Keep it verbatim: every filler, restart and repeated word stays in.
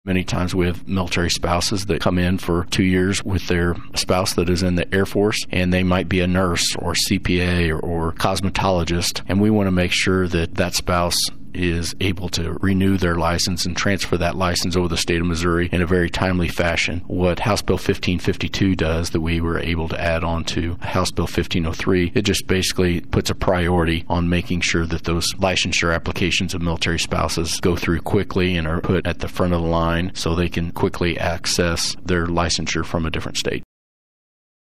Many times we have military spouses that come in for two years with their spouse that is in the Air Force, and they might be a nurse or C P A or, or cosmetologist, and we want to make sure that that spouse is able to renew their license and transfer that license over the state of Missouri in a very timely fashion. What House Bill fifteen fifty-two does that we were able to add on to House Bill fifteen oh three, it just basically puts a priority on making sure that those licensure applications of military spouses go through quickly and are put at the front of the line so they can quickly access their licensure from a different state.